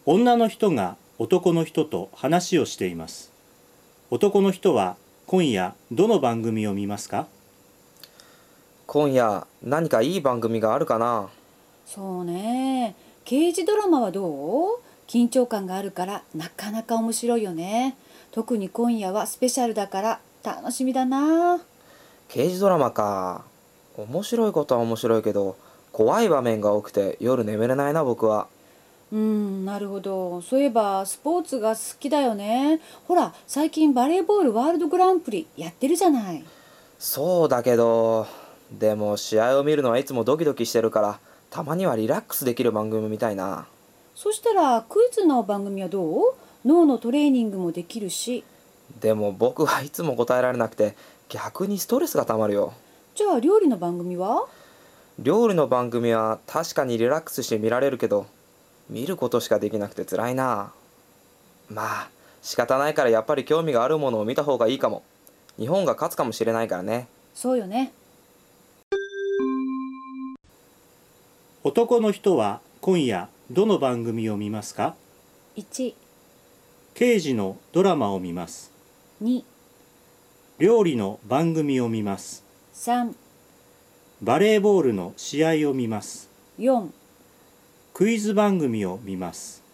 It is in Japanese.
女の人が男の人と話をしています。男の人は今夜どの番組を見ますか？ 今夜何かいい番組があるかな。 そうね。刑事ドラマはどう？緊張感があるからなかなか面白いよね。特に今夜はスペシャルだから楽しみだな。 刑事ドラマか。面白いことは面白いけど、怖い場面が多くて夜眠れないな僕は。 なるほど。そういえばスポーツが好きだよね。ほら、最近バレーボールワールドグランプリやってるじゃない。 そうだけど、でも試合を見るのはいつもドキドキしてるから、たまにはリラックスできる番組みたいな。 そしたらクイズの番組はどう？脳のトレーニングもできるし。 でも僕はいつも答えられなくて、逆にストレスがたまるよ。 じゃあ料理の番組は？ 料理の番組は確かにリラックスして見られるけど、見ることしかできなくて辛いな。まあ仕方ないからやっぱり興味があるものを見た方がいいかも。日本が勝つかもしれないからね。 そうよね。 男の人は今夜どの番組を見ますか？ 1、 刑事のドラマを見ます。 2、 料理の番組を見ます。 3、 バレーボールの試合を見ます。 4。 クイズ番組を見ます。